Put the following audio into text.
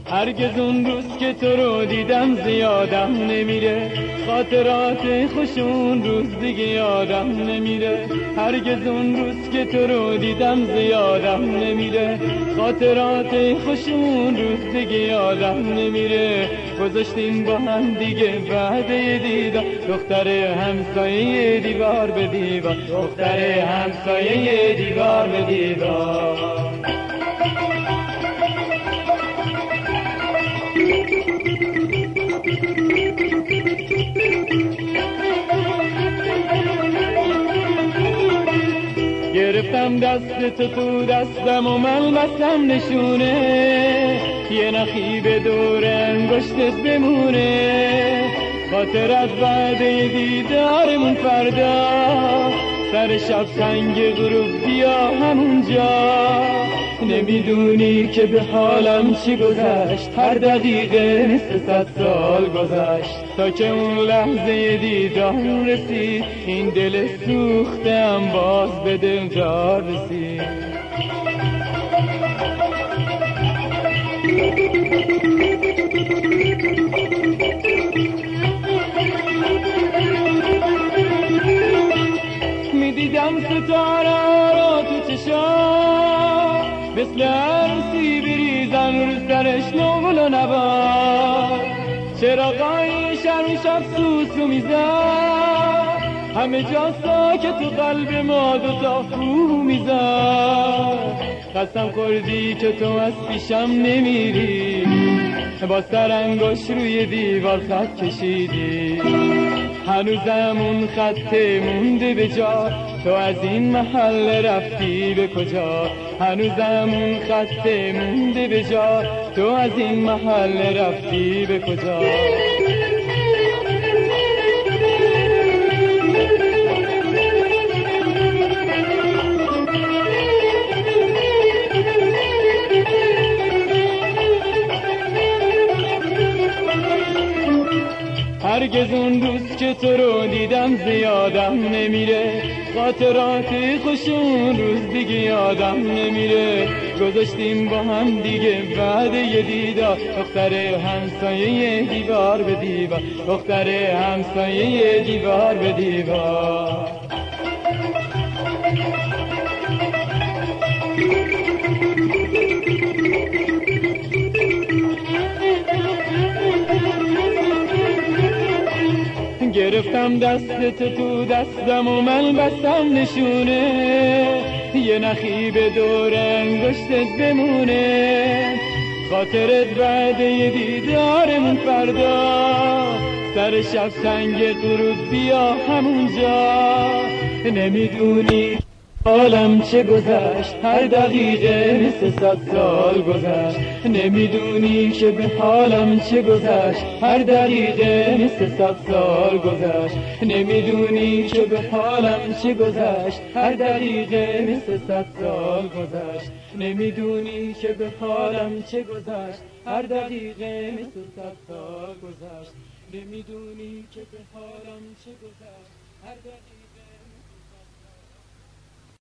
هرگز اون روز که تو رو دیدم زیادم نمیره، خاطرات خوش اون روز دیگه یادم نمیره. هرگز اون روز که تو رو دیدم زیادم نمیره، خاطرات خوش اون روز دیگه یادم نمیره. گذاشتیم با هم دیگه وعده دیدار، دختر همسایه دیوار به دیوار، دختر همسایه دیوار به دیوار. گرفتم دست تو دستم و من بستم نشونه، یه نخی به دور انگشتت بمونه. خاطرت وعده دیدارمون فردا، سر شب سنگ غروب بیا همونجا. نمیدونی که به حالم چی گذشت، هر دقیقه مثل 100 سال گذشت. تا که اون لحظه دیدار رسید، این دل سوختم باز به دلدار رسید. میدیدم ستاره رو تو چشام، مثل عروسی بریزن رو سرش نقل و نبار. چراغای شرم شب سوسو میزد، همه جا ساکت و قلب ما دوتا فرو میزد. قسم خوردی که تو از پیشم نمیری، با سرانگشت روی دیوار خط کشیدی. هنوزم اون خط مونده به جا، تو از این محل رفتی به کجا؟ هنوزم اون خط مونده به جا، تو از این محل رفتی به کجا؟ هرگز اون روز که تو رو دیدم زیادم نمیره، خاطرات خوش اون روز دیگه یادم نمیره. گذاشتیم با هم دیگه وعده دیدار، دختر همسایه دیوار به دیوار، دختر همسایه دیوار به دیوار. گرفتم دست تو دستم و من بستم نشونه، یه نخی به دور انگشتت بمونه. خاطرت وعده دیدارمون فردا، سر شب سنگ غروب بیا همونجا. نمیدونی حالم چه گذشت، هر دقیقه مثل 100 سال گذشت. نمیدونی که به حالم چه گذشت، هر دقیقه مثل 100 سال گذشت. نمیدونی که به حالم چه گذشت، هر دقیقه مثل 100 سال گذشت. نمیدونی که به حالم چه گذشت، هر دقیقه مثل 100 سال گذشت. نمیدونی که به حالم چه گذشت، هر دقیقه